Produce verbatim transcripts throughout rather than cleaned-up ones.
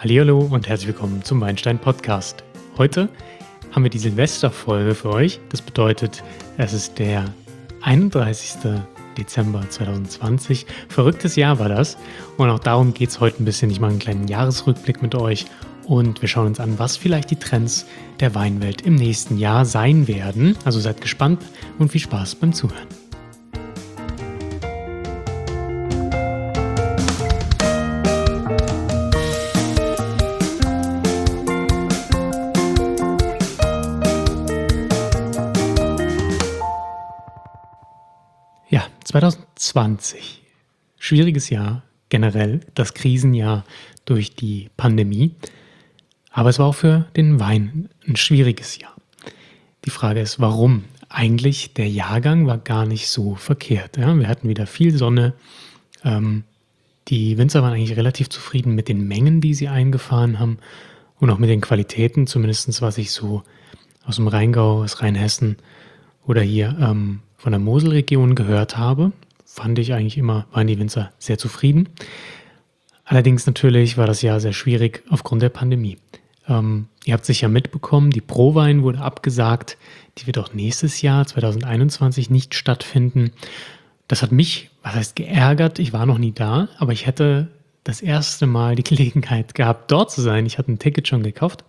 Hallihallo und herzlich willkommen zum Weinstein Podcast. Heute haben wir die Silvesterfolge für euch. Das bedeutet, es ist der einunddreißigster Dezember zweitausendzwanzig. Verrücktes Jahr war das. Und auch darum geht es heute ein bisschen. Ich mache einen kleinen Jahresrückblick mit euch und wir schauen uns an, was vielleicht die Trends der Weinwelt im nächsten Jahr sein werden. Also seid gespannt und viel Spaß beim Zuhören. Ja, zweitausendzwanzig. Schwieriges Jahr generell, das Krisenjahr durch die Pandemie. Aber es war auch für den Wein ein schwieriges Jahr. Die Frage ist, warum? Eigentlich, der Jahrgang war gar nicht so verkehrt. Ja? Wir hatten wieder viel Sonne. Ähm, die Winzer waren eigentlich relativ zufrieden mit den Mengen, die sie eingefahren haben und auch mit den Qualitäten, zumindest was ich so aus dem Rheingau, aus Rheinhessen oder hier ähm, von der Moselregion gehört habe. Fand ich eigentlich immer, waren die Winzer sehr zufrieden. Allerdings natürlich war das Jahr sehr schwierig aufgrund der Pandemie. Ähm, ihr habt sicher mitbekommen, die ProWein wurde abgesagt. Die wird auch nächstes Jahr, zweitausendeinundzwanzig, nicht stattfinden. Das hat mich, was heißt geärgert, ich war noch nie da, aber ich hätte das erste Mal die Gelegenheit gehabt, dort zu sein. Ich hatte ein Ticket schon gekauft,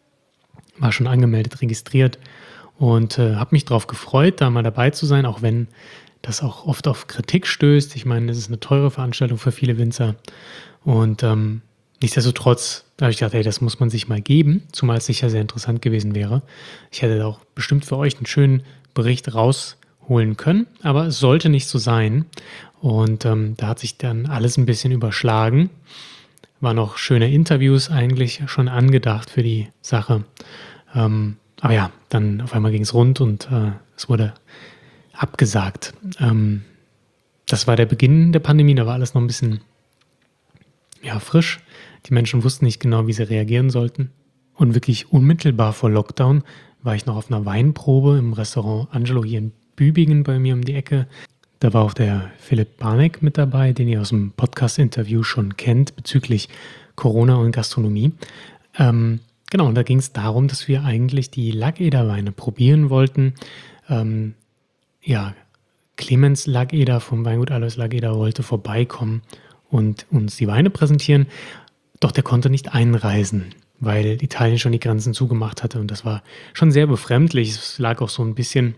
war schon angemeldet, registriert und äh, habe mich darauf gefreut, da mal dabei zu sein, auch wenn das auch oft auf Kritik stößt. Ich meine, es ist eine teure Veranstaltung für viele Winzer und ähm, nichtsdestotrotz habe ich gedacht, hey, das muss man sich mal geben, zumal es sicher sehr interessant gewesen wäre. Ich hätte auch bestimmt für euch einen schönen Bericht rausholen können, aber es sollte nicht so sein. Und ähm, da hat sich dann alles ein bisschen überschlagen. Waren noch schöne Interviews eigentlich schon angedacht für die Sache. Ähm, aber ja, dann auf einmal ging es rund und äh, es wurde abgesagt. Ähm, das war der Beginn der Pandemie, da war alles noch ein bisschen ja, frisch. Die Menschen wussten nicht genau, wie sie reagieren sollten. Und wirklich unmittelbar vor Lockdown war ich noch auf einer Weinprobe im Restaurant Angelo hier in Bübingen bei mir um die Ecke. Da war auch der Philipp Barneck mit dabei, den ihr aus dem Podcast-Interview schon kennt bezüglich Corona und Gastronomie. Ähm, genau, und da ging es darum, dass wir eigentlich die Lackeder-Weine probieren wollten. Ähm, ja, Clemens Lackeder vom Weingut Alois Lackeder wollte vorbeikommen und uns die Weine präsentieren. Doch der konnte nicht einreisen, weil Italien schon die Grenzen zugemacht hatte. Und das war schon sehr befremdlich. Es lag auch so ein bisschen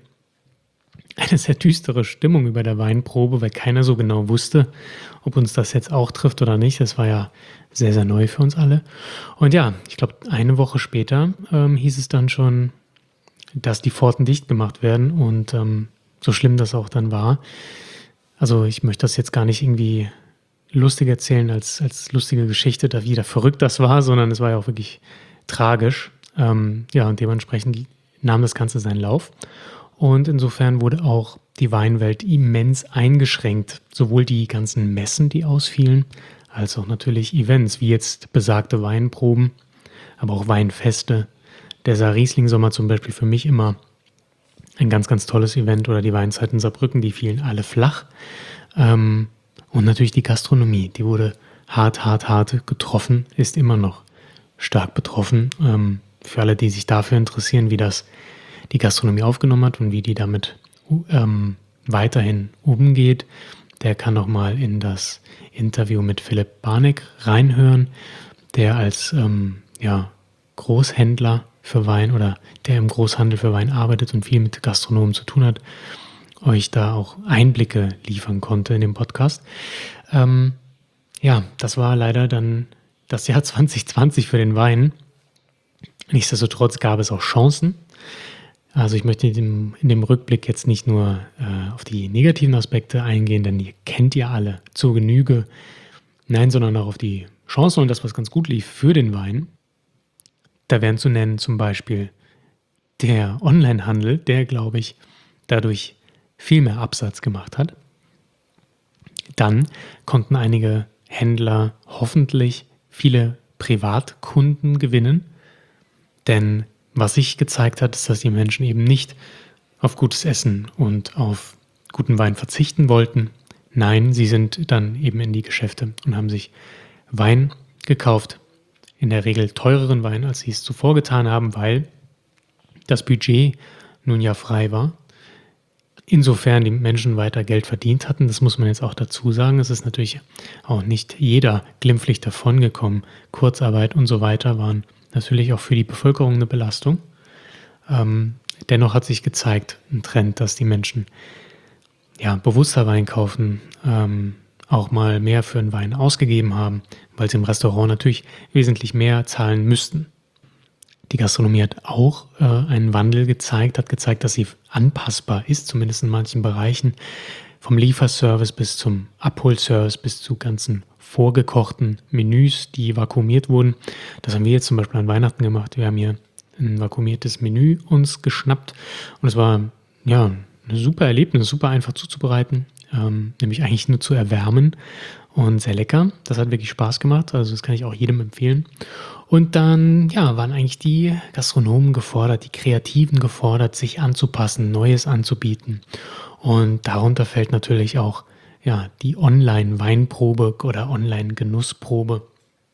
eine sehr düstere Stimmung über der Weinprobe, weil keiner so genau wusste, ob uns das jetzt auch trifft oder nicht. Das war ja sehr, sehr neu für uns alle. Und ja, ich glaube, eine Woche später ähm, hieß es dann schon, dass die Pforten dicht gemacht werden. Und ähm, so schlimm das auch dann war. Also ich möchte das jetzt gar nicht irgendwie lustig erzählen als, als lustige Geschichte, da wieder verrückt das war, sondern es war ja auch wirklich tragisch. Ähm, ja, und dementsprechend nahm das Ganze seinen Lauf. Und insofern wurde auch die Weinwelt immens eingeschränkt. Sowohl die ganzen Messen, die ausfielen, als auch natürlich Events, wie jetzt besagte Weinproben, aber auch Weinfeste. Der Saar-Riesling-Sommer zum Beispiel für mich immer ein ganz, ganz tolles Event oder die Weinzeit in Saarbrücken, die fielen alle flach. Ähm, Und natürlich die Gastronomie, die wurde hart, hart, hart getroffen, ist immer noch stark betroffen. Ähm, für alle, die sich dafür interessieren, wie das die Gastronomie aufgenommen hat und wie die damit ähm, weiterhin umgeht, der kann noch mal in das Interview mit Philipp Barneck reinhören, der als ähm, ja, Großhändler für Wein oder der im Großhandel für Wein arbeitet und viel mit Gastronomen zu tun hat, euch da auch Einblicke liefern konnte in dem Podcast. Ähm, ja, das war leider dann das Jahr zwanzig zwanzig für den Wein. Nichtsdestotrotz gab es auch Chancen. Also ich möchte in dem, in dem Rückblick jetzt nicht nur äh, auf die negativen Aspekte eingehen, denn die kennt ihr alle zur Genüge. Nein, sondern auch auf die Chancen und das, was ganz gut lief für den Wein. Da wären zu nennen zum Beispiel der Onlinehandel, der, glaube ich, dadurch viel mehr Absatz gemacht hat. Dann konnten einige Händler hoffentlich viele Privatkunden gewinnen, denn was sich gezeigt hat, ist, dass die Menschen eben nicht auf gutes Essen und auf guten Wein verzichten wollten. Nein, sie sind dann eben in die Geschäfte und haben sich Wein gekauft, in der Regel teureren Wein, als sie es zuvor getan haben, weil das Budget nun ja frei war. Insofern die Menschen weiter Geld verdient hatten, das muss man jetzt auch dazu sagen. Es ist natürlich auch nicht jeder glimpflich davongekommen. Kurzarbeit und so weiter waren natürlich auch für die Bevölkerung eine Belastung. Ähm, dennoch hat sich gezeigt, ein Trend, dass die Menschen ja, bewusster Wein kaufen, ähm, auch mal mehr für einen Wein ausgegeben haben, weil sie im Restaurant natürlich wesentlich mehr zahlen müssten. Die Gastronomie hat auch äh, einen Wandel gezeigt, hat gezeigt, dass sie anpassbar ist, zumindest in manchen Bereichen, vom Lieferservice bis zum Abholservice, bis zu ganzen vorgekochten Menüs, die vakuumiert wurden. Das haben wir jetzt zum Beispiel an Weihnachten gemacht. Wir haben hier ein vakuumiertes Menü uns geschnappt und es war ja ein super Erlebnis, super einfach zuzubereiten, ähm, nämlich eigentlich nur zu erwärmen und sehr lecker. Das hat wirklich Spaß gemacht, also das kann ich auch jedem empfehlen. Und dann ja, waren eigentlich die Gastronomen gefordert, die Kreativen gefordert, sich anzupassen, Neues anzubieten. Und darunter fällt natürlich auch ja, die Online-Weinprobe oder Online-Genussprobe,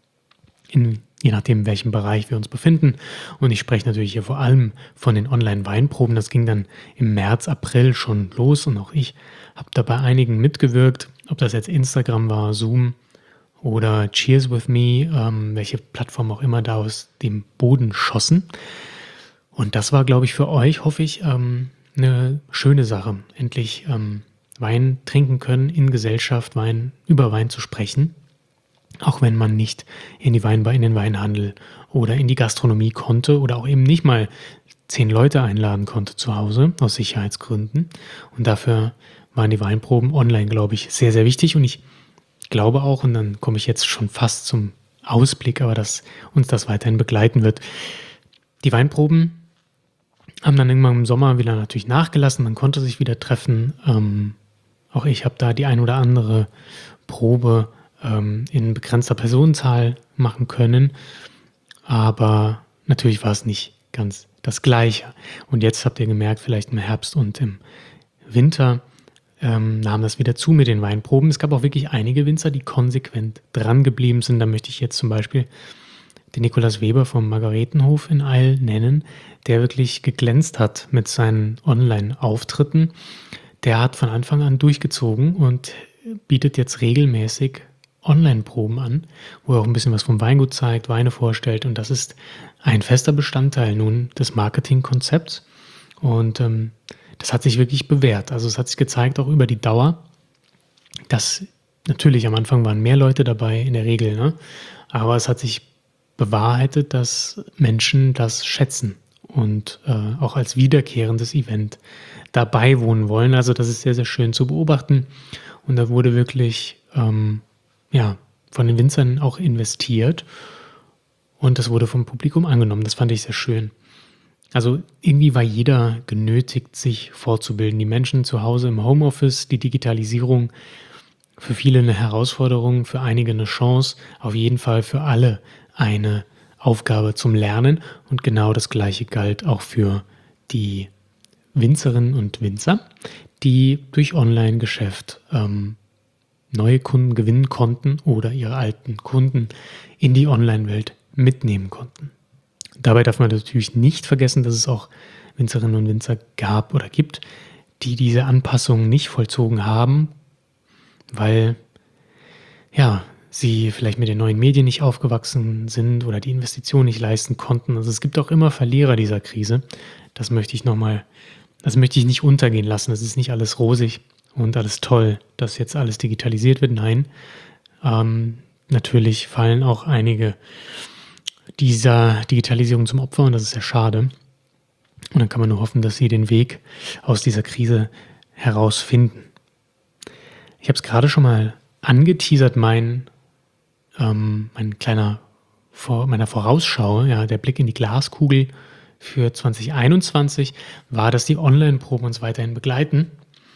in, je nachdem, in welchem Bereich wir uns befinden. Und ich spreche natürlich hier vor allem von den Online-Weinproben. Das ging dann im März, April schon los und auch ich habe da bei einigen mitgewirkt, ob das jetzt Instagram war, Zoom oder Cheers with Me, ähm, welche Plattform auch immer da aus dem Boden schossen. Und das war, glaube ich, für euch, hoffe ich, ähm, eine schöne Sache, endlich ähm, Wein trinken können, in Gesellschaft Wein, über Wein zu sprechen, auch wenn man nicht in die Weinbar, in den Weinhandel oder in die Gastronomie konnte oder auch eben nicht mal zehn Leute einladen konnte zu Hause, aus Sicherheitsgründen. Und dafür waren die Weinproben online, glaube ich, sehr, sehr wichtig. Und ich glaube auch, und dann komme ich jetzt schon fast zum Ausblick, aber dass uns das weiterhin begleiten wird. Die Weinproben haben dann irgendwann im Sommer wieder natürlich nachgelassen, man konnte sich wieder treffen. Ähm, auch ich habe da die ein oder andere Probe ähm, in begrenzter Personenzahl machen können, aber natürlich war es nicht ganz das Gleiche. Und jetzt habt ihr gemerkt, vielleicht im Herbst und im Winter ähm, nahm das wieder zu mit den Weinproben. Es gab auch wirklich einige Winzer, die konsequent dran geblieben sind. Da möchte ich jetzt zum Beispiel den Nikolaus Weber vom Margaretenhof in Eil nennen, der wirklich geglänzt hat mit seinen Online-Auftritten. Der hat von Anfang an durchgezogen und bietet jetzt regelmäßig Online-Proben an, wo er auch ein bisschen was vom Weingut zeigt, Weine vorstellt. Und das ist ein fester Bestandteil nun des Marketingkonzepts. Und ähm, das hat sich wirklich bewährt. Also es hat sich gezeigt, auch über die Dauer, dass natürlich am Anfang waren mehr Leute dabei, in der Regel, ne? Aber es hat sich bewahrheitet, dass Menschen das schätzen und äh, auch als wiederkehrendes Event dabei wohnen wollen. Also das ist sehr, sehr schön zu beobachten. Und da wurde wirklich ähm, ja, von den Winzern auch investiert und das wurde vom Publikum angenommen. Das fand ich sehr schön. Also irgendwie war jeder genötigt, sich fortzubilden. Die Menschen zu Hause im Homeoffice, die Digitalisierung, für viele eine Herausforderung, für einige eine Chance, auf jeden Fall für alle eine Aufgabe zum Lernen. Und genau das Gleiche galt auch für die Winzerinnen und Winzer, die durch Online-Geschäft ähm, neue Kunden gewinnen konnten oder ihre alten Kunden in die Online-Welt mitnehmen konnten. Dabei darf man natürlich nicht vergessen, dass es auch Winzerinnen und Winzer gab oder gibt, die diese Anpassungen nicht vollzogen haben, weil ja, sie vielleicht mit den neuen Medien nicht aufgewachsen sind oder die Investition nicht leisten konnten. Also es gibt auch immer Verlierer dieser Krise. Das möchte ich nochmal, das möchte ich nicht untergehen lassen. Es ist nicht alles rosig und alles toll, dass jetzt alles digitalisiert wird. Nein, ähm, natürlich fallen auch einige dieser Digitalisierung zum Opfer und das ist sehr schade. Und dann kann man nur hoffen, dass sie den Weg aus dieser Krise herausfinden. Ich habe es gerade schon mal angeteasert, mein, ähm, mein kleiner Vor, meiner Vorausschau, ja, der Blick in die Glaskugel für zwanzig einundzwanzig war, dass die Online-Proben uns weiterhin begleiten.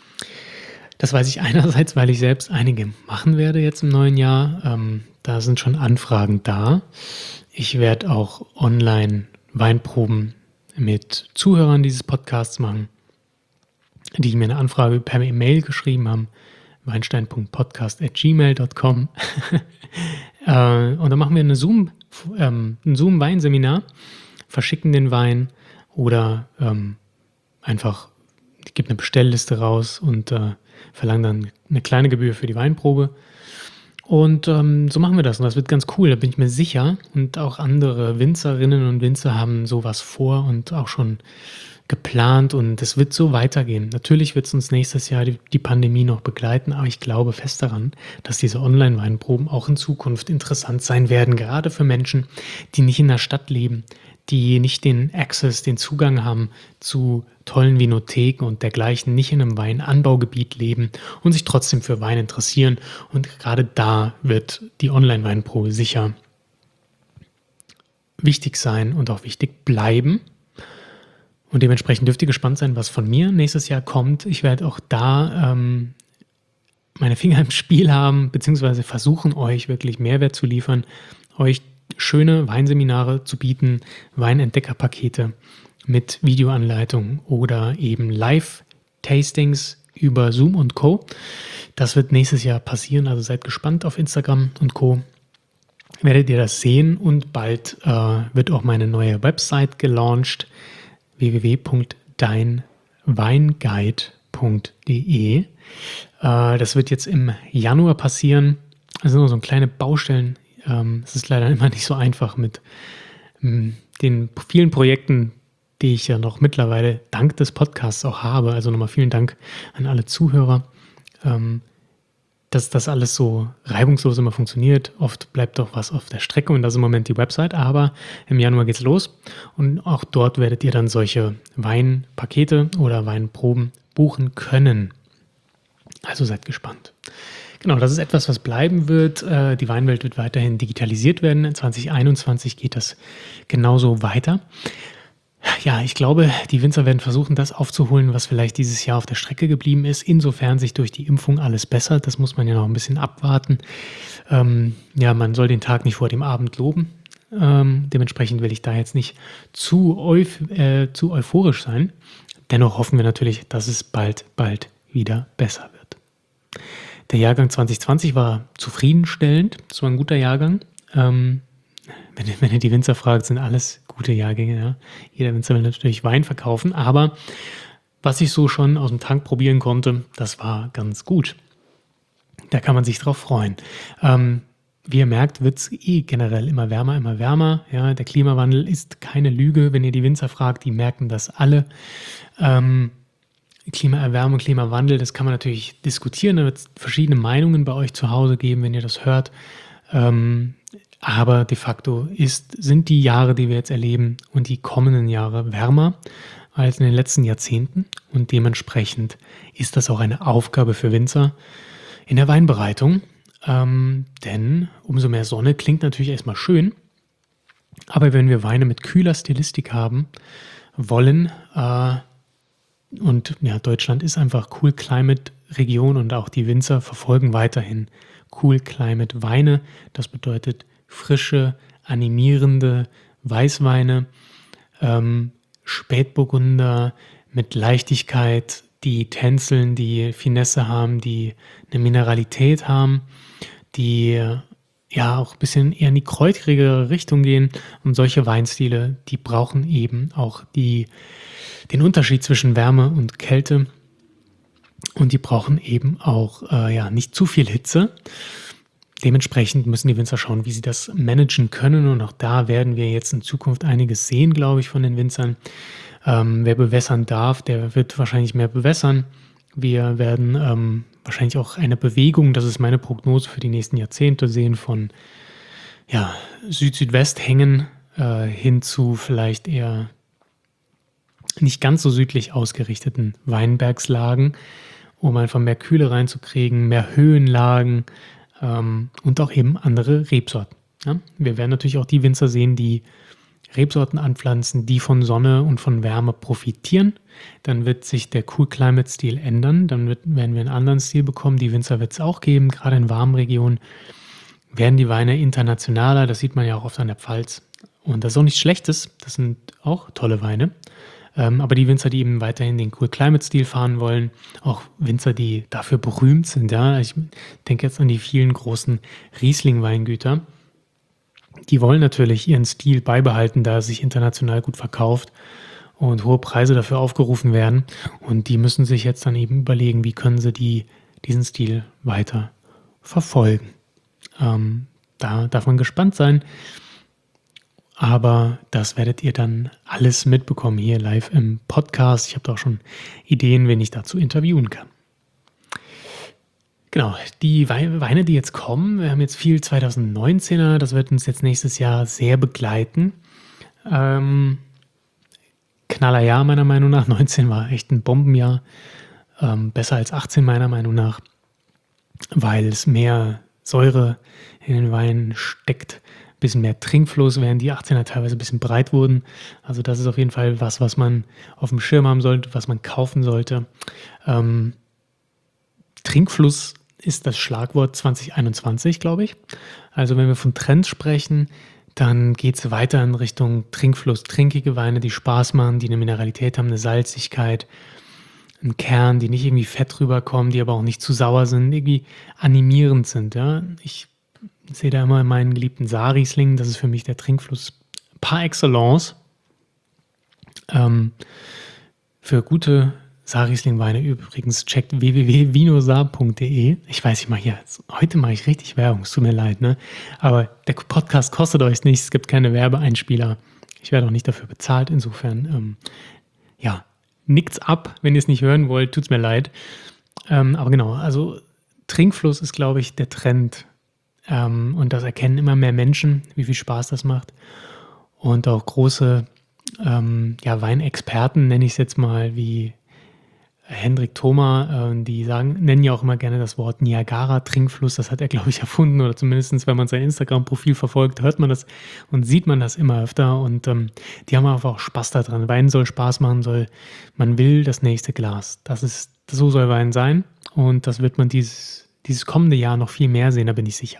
Das weiß ich einerseits, weil ich selbst einige machen werde jetzt im neuen Jahr. Ähm, da sind schon Anfragen da. Ich werde auch Online-Weinproben mit Zuhörern dieses Podcasts machen, die mir eine Anfrage per E-Mail geschrieben haben, weinstein punkt podcast at gmail punkt com. Äh, und dann machen wir eine Zoom, ähm, ein Zoom-Weinseminar, verschicken den Wein oder ähm, einfach, ich gebe eine Bestellliste raus und äh, verlange dann eine kleine Gebühr für die Weinprobe. Und ähm, so machen wir das und das wird ganz cool, da bin ich mir sicher. Und auch andere Winzerinnen und Winzer haben sowas vor und auch schon geplant und es wird so weitergehen. Natürlich wird es uns nächstes Jahr die, die Pandemie noch begleiten, aber ich glaube fest daran, dass diese Online-Weinproben auch in Zukunft interessant sein werden, gerade für Menschen, die nicht in der Stadt leben, die nicht den Access, den Zugang haben zu tollen Vinotheken und dergleichen, nicht in einem Weinanbaugebiet leben und sich trotzdem für Wein interessieren. Und gerade da wird die Online-Weinprobe sicher wichtig sein und auch wichtig bleiben. Und dementsprechend dürft ihr gespannt sein, was von mir nächstes Jahr kommt. Ich werde auch da ähm, meine Finger im Spiel haben, beziehungsweise versuchen, euch wirklich Mehrwert zu liefern, euch schöne Weinseminare zu bieten, Weinentdeckerpakete mit Videoanleitung oder eben Live-Tastings über Zoom und Co. Das wird nächstes Jahr passieren, also seid gespannt auf Instagram und Co. Werdet ihr das sehen und bald äh, wird auch meine neue Website gelauncht, w w w punkt dein weinguide punkt d e. Äh, das wird jetzt im Januar passieren. Das sind nur so kleine Baustellen. Ähm, es ist leider immer nicht so einfach mit ähm, den vielen Projekten, die ich ja noch mittlerweile dank des Podcasts auch habe. Also nochmal vielen Dank an alle Zuhörer, ähm, dass das alles so reibungslos immer funktioniert. Oft bleibt doch was auf der Strecke und das ist im Moment die Website, aber im Januar geht's los und auch dort werdet ihr dann solche Weinpakete oder Weinproben buchen können. Also seid gespannt. Genau, das ist etwas, was bleiben wird. Die Weinwelt wird weiterhin digitalisiert werden. In zwanzig einundzwanzig geht das genauso weiter. Ja, ich glaube, die Winzer werden versuchen, das aufzuholen, was vielleicht dieses Jahr auf der Strecke geblieben ist. Insofern sich durch die Impfung alles bessert. Das muss man ja noch ein bisschen abwarten. Ähm, ja, man soll den Tag nicht vor dem Abend loben. Ähm, dementsprechend will ich da jetzt nicht zu, euph äh, zu euphorisch sein. Dennoch hoffen wir natürlich, dass es bald, bald wieder besser wird. Der Jahrgang zwanzig zwanzig war zufriedenstellend. Das war ein guter Jahrgang. Ähm, wenn, wenn ihr die Winzer fragt, sind alles gute Jahrgänge. Ja. Jeder Winzer will natürlich Wein verkaufen, aber was ich so schon aus dem Tank probieren konnte, das war ganz gut. Da kann man sich drauf freuen. Ähm, wie ihr merkt, wird es eh generell immer wärmer, immer wärmer. Ja, der Klimawandel ist keine Lüge. Wenn ihr die Winzer fragt, die merken das alle. Ähm, Klimaerwärmung, Klimawandel, das kann man natürlich diskutieren. Da wird es verschiedene Meinungen bei euch zu Hause geben, wenn ihr das hört. Ähm, aber de facto ist, sind die Jahre, die wir jetzt erleben und die kommenden Jahre wärmer als in den letzten Jahrzehnten. Und dementsprechend ist das auch eine Aufgabe für Winzer in der Weinbereitung. Ähm, denn umso mehr Sonne klingt natürlich erstmal schön. Aber wenn wir Weine mit kühler Stilistik haben wollen, äh, und ja, Deutschland ist einfach Cool Climate Region und auch die Winzer verfolgen weiterhin Cool Climate Weine. Das bedeutet frische, animierende Weißweine, ähm, Spätburgunder mit Leichtigkeit, die tänzeln, die Finesse haben, die eine Mineralität haben, die ja auch ein bisschen eher in die kräutrigere Richtung gehen. Und solche Weinstile, die brauchen eben auch die, den Unterschied zwischen Wärme und Kälte. Und die brauchen eben auch äh, ja, nicht zu viel Hitze. Dementsprechend müssen die Winzer schauen, wie sie das managen können. Und auch da werden wir jetzt in Zukunft einiges sehen, glaube ich, von den Winzern. Ähm, wer bewässern darf, der wird wahrscheinlich mehr bewässern. Wir werden ähm, wahrscheinlich auch eine Bewegung, das ist meine Prognose für die nächsten Jahrzehnte, sehen von ja, Süd-Südwest-Hängen äh, hin zu vielleicht eher nicht ganz so südlich ausgerichteten Weinbergslagen, um einfach mehr Kühle reinzukriegen, mehr Höhenlagen ähm, und auch eben andere Rebsorten. Ja? Wir werden natürlich auch die Winzer sehen, die Rebsorten anpflanzen, die von Sonne und von Wärme profitieren. Dann wird sich der Cool-Climate-Stil ändern. Dann wird, werden wir einen anderen Stil bekommen. Die Winzer wird es auch geben. Gerade in warmen Regionen werden die Weine internationaler. Das sieht man ja auch oft an der Pfalz. Und das ist auch nichts Schlechtes. Das sind auch tolle Weine. Ähm, aber die Winzer, die eben weiterhin den Cool-Climate-Stil fahren wollen, auch Winzer, die dafür berühmt sind. Ja? Ich denke jetzt an die vielen großen Riesling-Weingüter. Die wollen natürlich ihren Stil beibehalten, da er sich international gut verkauft und hohe Preise dafür aufgerufen werden. Und die müssen sich jetzt dann eben überlegen, wie können sie die, diesen Stil weiter verfolgen. Ähm, da darf man gespannt sein. Aber das werdet ihr dann alles mitbekommen hier live im Podcast. Ich habe da auch schon Ideen, wen ich dazu interviewen kann. Genau, die Weine, die jetzt kommen, wir haben jetzt viel zwanzig neunzehner, das wird uns jetzt nächstes Jahr sehr begleiten. Ähm, Knallerjahr meiner Meinung nach, neunzehn war echt ein Bombenjahr, ähm, besser als achtzehn meiner Meinung nach, weil es mehr Säure in den Weinen steckt, ein bisschen mehr Trinkfluss, während die achtzehner teilweise ein bisschen breit wurden. Also das ist auf jeden Fall was, was man auf dem Schirm haben sollte, was man kaufen sollte. Ähm, Trinkfluss ist das Schlagwort zwanzig einundzwanzig, glaube ich. Also wenn wir von Trends sprechen, dann geht es weiter in Richtung Trinkfluss, trinkige Weine, die Spaß machen, die eine Mineralität haben, eine Salzigkeit, einen Kern, die nicht irgendwie fett rüberkommen, die aber auch nicht zu sauer sind, irgendwie animierend sind. Ja? Ich sehe da immer meinen geliebten Saarriesling, das ist für mich der Trinkfluss par excellence. Ähm, für gute Saarriesling-Weine übrigens, checkt w w w punkt vinosar punkt d e. Ich weiß, ich mache hier, heute mache ich richtig Werbung, es tut mir leid, ne? Aber der Podcast kostet euch nichts, es gibt keine Werbeeinspieler. Ich werde auch nicht dafür bezahlt, insofern, ähm, ja, nickt's ab, wenn ihr es nicht hören wollt, tut's mir leid. Ähm, aber genau, also Trinkfluss ist, glaube ich, der Trend. Ähm, und das erkennen immer mehr Menschen, wie viel Spaß das macht. Und auch große ähm, ja, Weinexperten, nenne ich es jetzt mal, wie Hendrik Thoma, äh, die sagen, nennen ja auch immer gerne das Wort Niagara-Trinkfluss. Das hat er, glaube ich, erfunden. Oder zumindest, wenn man sein Instagram-Profil verfolgt, hört man das und sieht man das immer öfter. Und ähm, die haben einfach auch Spaß daran. Wein soll Spaß machen, soll, man will das nächste Glas. Das ist, so soll Wein sein. Und das wird man dieses, dieses kommende Jahr noch viel mehr sehen, da bin ich sicher.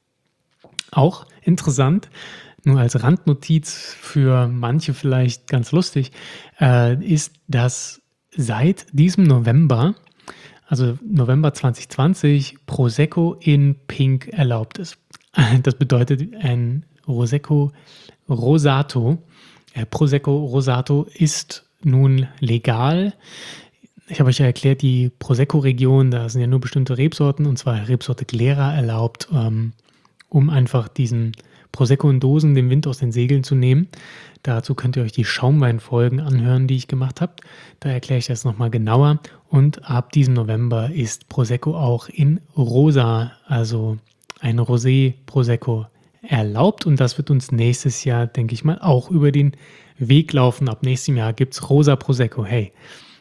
Auch interessant, nur als Randnotiz für manche vielleicht ganz lustig, äh, ist, dass seit diesem November, also November zwanzig zwanzig, Prosecco in Pink erlaubt ist. Das bedeutet, ein Prosecco Rosato, äh, Prosecco Rosato ist nun legal. Ich habe euch ja erklärt, die Prosecco-Region, da sind ja nur bestimmte Rebsorten, und zwar Rebsorte Glera erlaubt, ähm, um einfach diesen Prosecco in Dosen den Wind aus den Segeln zu nehmen. Dazu könnt ihr euch die Schaumweinfolgen anhören, die ich gemacht habe. Da erkläre ich das nochmal genauer. Und ab diesem November ist Prosecco auch in Rosa, also ein Rosé Prosecco, erlaubt. Und das wird uns nächstes Jahr, denke ich mal, auch über den Weg laufen. Ab nächstem Jahr gibt es Rosa Prosecco. Hey,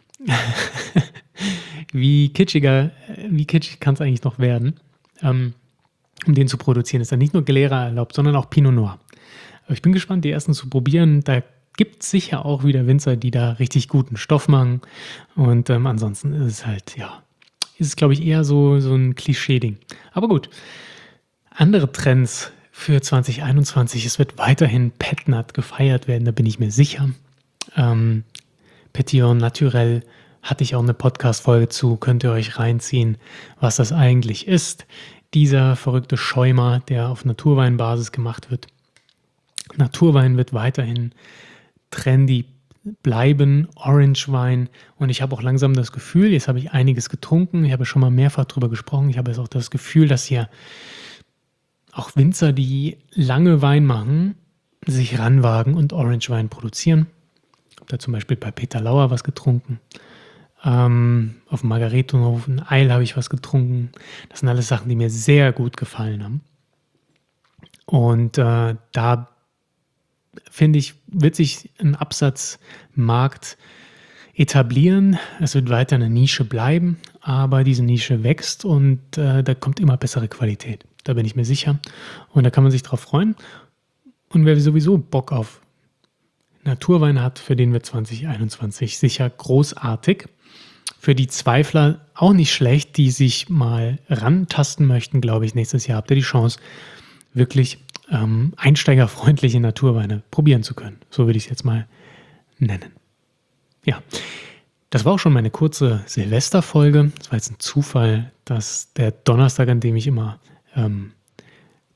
wie kitschiger, wie kitschig kann es eigentlich noch werden? Ähm, um den zu produzieren, ist dann nicht nur Glera erlaubt, sondern auch Pinot Noir. Aber ich bin gespannt, die ersten zu probieren. Da gibt es sicher auch wieder Winzer, die da richtig guten Stoff machen. Und ähm, ansonsten ist es halt, ja, ist es, glaube ich, eher so, so ein Klischee-Ding. Aber gut, andere Trends für zwanzig einundzwanzig. Es wird weiterhin Petnat gefeiert werden, da bin ich mir sicher. Ähm, Petillon Naturel hatte ich auch eine Podcast-Folge zu, könnt ihr euch reinziehen, was das eigentlich ist. Dieser verrückte Schäumer, der auf Naturweinbasis gemacht wird. Naturwein wird weiterhin trendy bleiben, Orangewein. Und ich habe auch langsam das Gefühl, jetzt habe ich einiges getrunken, ich habe schon mal mehrfach drüber gesprochen, ich habe jetzt auch das Gefühl, dass hier auch Winzer, die lange Wein machen, sich ranwagen und Orangewein produzieren. Ich habe da zum Beispiel bei Peter Lauer was getrunken. Ähm, auf dem Margaretenhof in Eil habe ich was getrunken. Das sind alles Sachen, die mir sehr gut gefallen haben. Und äh, da finde ich, wird sich ein Absatzmarkt etablieren. Es wird weiter eine Nische bleiben, aber diese Nische wächst und äh, da kommt immer bessere Qualität. Da bin ich mir sicher. Und da kann man sich drauf freuen. Und wer sowieso Bock auf Naturwein hat, für den wird zwanzig einundzwanzig sicher großartig. Für die Zweifler auch nicht schlecht, die sich mal rantasten möchten, glaube ich, nächstes Jahr habt ihr die Chance, wirklich ähm, einsteigerfreundliche Naturweine probieren zu können. So würde ich es jetzt mal nennen. Ja, das war auch schon meine kurze Silvesterfolge. Es war jetzt ein Zufall, dass der Donnerstag, an dem ich immer ähm,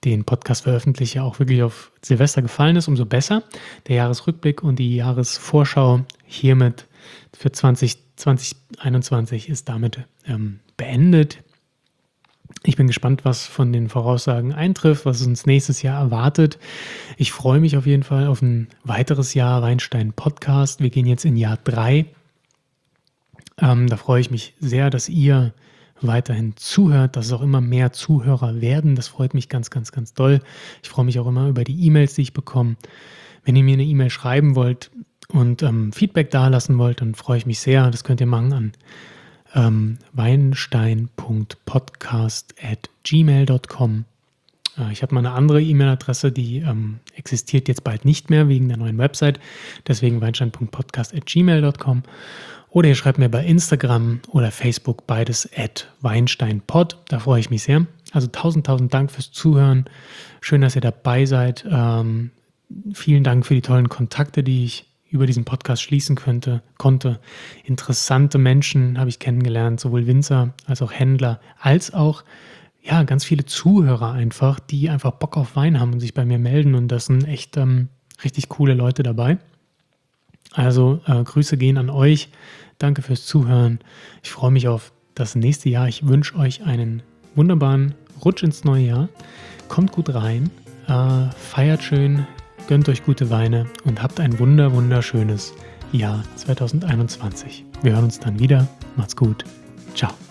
den Podcast veröffentliche, auch wirklich auf Silvester gefallen ist, umso besser. Der Jahresrückblick und die Jahresvorschau hiermit für zwanzig einundzwanzig ist damit ähm, beendet. Ich bin gespannt, was von den Voraussagen eintrifft, was uns nächstes Jahr erwartet. Ich freue mich auf jeden Fall auf ein weiteres Jahr Weinstein Podcast. Wir gehen jetzt in Jahr drei. Ähm, da freue ich mich sehr, dass ihr weiterhin zuhört, dass es auch immer mehr Zuhörer werden. Das freut mich ganz, ganz, ganz doll. Ich freue mich auch immer über die E-Mails, die ich bekomme. Wenn ihr mir eine E-Mail schreiben wollt und ähm, Feedback dalassen wollt, dann freue ich mich sehr. Das könnt ihr machen an ähm, weinstein punkt podcast at gmail punkt com. Äh, ich habe mal eine andere E-Mail-Adresse, die ähm, existiert jetzt bald nicht mehr wegen der neuen Website. Deswegen weinstein punkt podcast at gmail punkt com. Oder ihr schreibt mir bei Instagram oder Facebook beides at weinsteinpod. Da freue ich mich sehr. Also tausend, tausend Dank fürs Zuhören. Schön, dass ihr dabei seid. Ähm, vielen Dank für die tollen Kontakte, die ich über diesen Podcast schließen könnte, konnte. Interessante Menschen habe ich kennengelernt, sowohl Winzer als auch Händler, als auch ja, ganz viele Zuhörer einfach, die einfach Bock auf Wein haben und sich bei mir melden. Und das sind echt ähm, richtig coole Leute dabei. Also äh, Grüße gehen an euch. Danke fürs Zuhören. Ich freue mich auf das nächste Jahr. Ich wünsche euch einen wunderbaren Rutsch ins neue Jahr. Kommt gut rein, äh, feiert schön, gönnt euch gute Weine und habt ein wunder, wunderschönes Jahr zwanzig einundzwanzig. Wir hören uns dann wieder. Macht's gut. Ciao.